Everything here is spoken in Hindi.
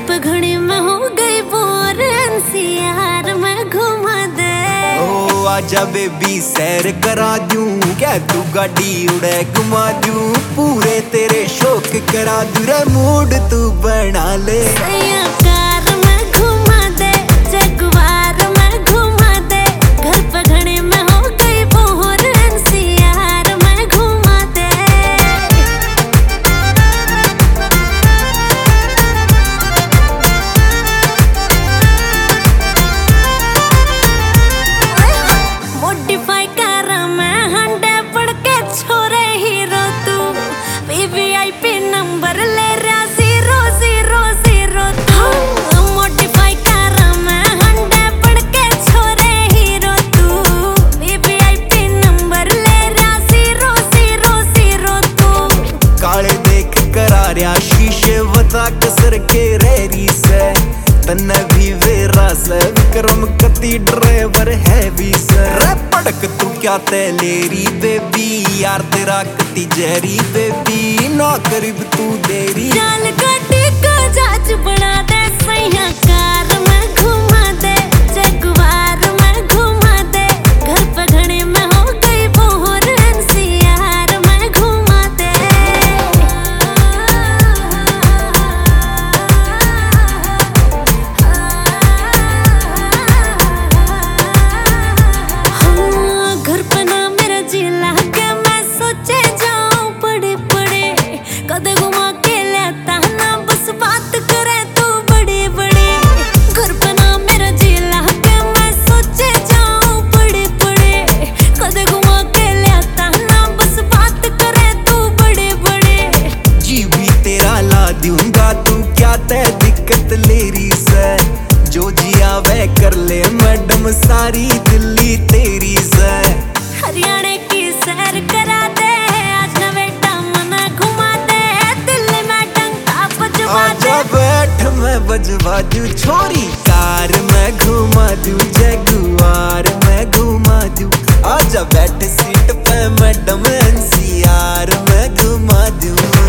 पे घड़ी में हो गई बोर, एनसीआर में घुमा दे। ओ आजा बेबी सैर करा दूं, क्या तू गाड़ी उड़े घुमा दूं, पूरे तेरे शौक करा दूं रे, मूड तू बना ले। कार में घुमा दे, जगुआर में घुमा दे, घर पे घड़ी में हो गई बोर, एनसीआर में घुमा दे। मोडिफाई कार में हंडे पड़ के छोरे हीरो तू, वीवीआईपी नंबर ले रहा 000 तू। मोडिफाई कार में हंडे पड़ के छोरे हीरो तू, वीवीआईपी नंबर ले रहा 000 तू। काले देख करा रहा शीशे बता कसर के रेरी से, तन्ने भी वेरा से विक्रम कति ड्राइवर है भी सर। पड़क तू क्या तेलेरी बेबी, यार तेरा कति जहरी बेबी, ना करीब तू देरी। चाल गाड़ी का जाच बना दे, सैया कार में घुमा दे, जगुआर में घुमा दे, घर पे घड़ी में हो गई बोर, एनसीआर में घुमा दे। घर पे ना मेरा जी लागे, मैं सोचे जाऊं बड़े बड़े, कदे घुमा के लेता ना बस बात करे तू बड़े बड़े। घर पे ना मेरा जी लागे, मैं सोचे जाऊं बड़े बड़े, कदे घुमा के लेता ना बस बात करे तू बड़े बड़े। जी भी तेरा ला दूंगा, तू क्या ते दिक्कत लेरी से, जो जिया वह कर ले मैडम, सारी दिल्ली तेरी से। हरियाणा की सैर करा दे, आज ना बेटा मना घुमा दे, दिल्ली में डंका बजवा दे। आजा बैठ मैं बजवा दूं छोरी, कार में घुमा दूं, जगुआर में घुमा दूं। आजा बैठ सीट पे मैडम, एनसीआर में घुमा दूं।